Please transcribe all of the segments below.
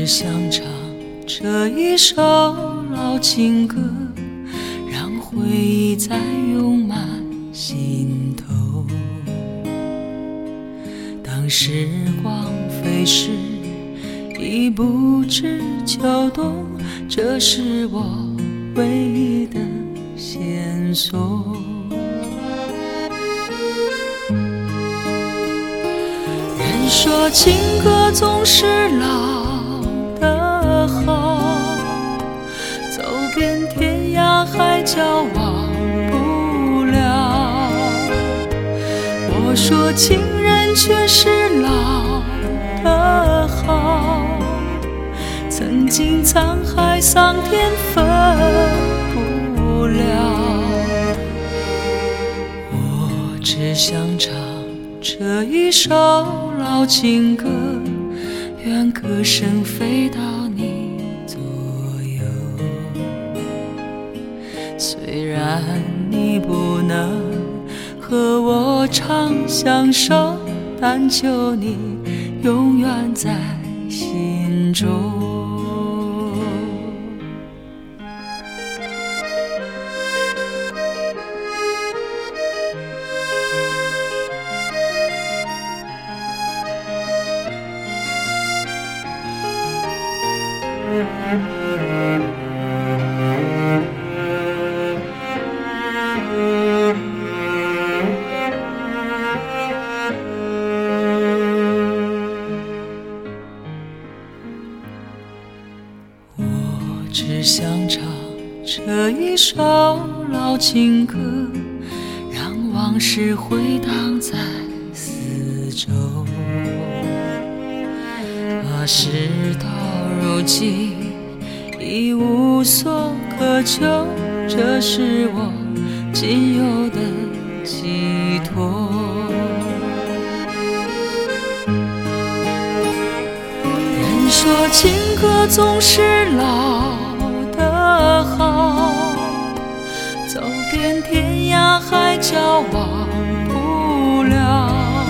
只想唱这一首老情歌，让回忆再涌满心头。当时光飞逝，已不知秋冬，这是我唯一的线索。人说情歌总是老的好，走遍天涯海角忘不了。我说情人却是老的好，曾经沧海桑田分不了。我只想唱这一首老情歌，愿歌声飞到你左右。虽然你不能和我长相守，但求你永远在心中。我只想唱这一首老情歌，让往事回荡在四周。事到如今已无所可求，这是我仅有的寄托。人说情歌总是老的好，走遍天涯海角忘不了。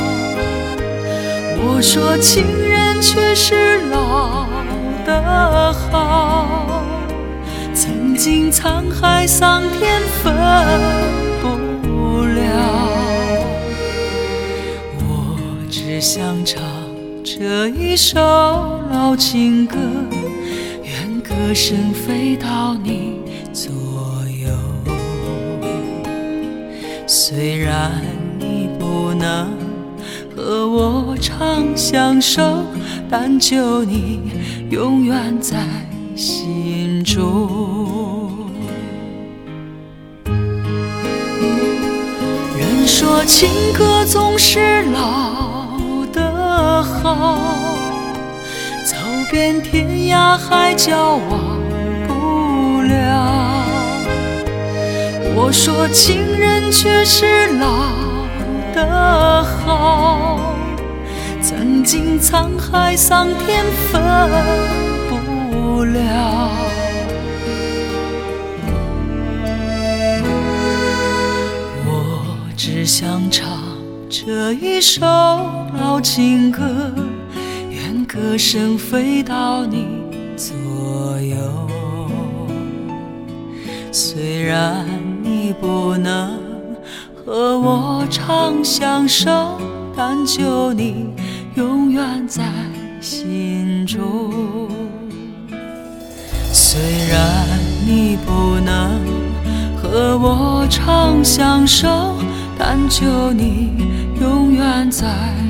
我说情人却是老的好，曾经沧海桑田分不了。我只想唱这一首老情歌，愿歌声飞到你左右。虽然你不能和我长相守，但求你永远在心中。人说情歌总是老的好，走遍天涯海角忘不了。我说情人却是老的好，曾经沧海桑田分不了。我只想唱这一首老情歌，愿歌声飞到你左右。虽然你不能和我长相守，但求你永远在心中。虽然你不能和我长相守，但求你永远在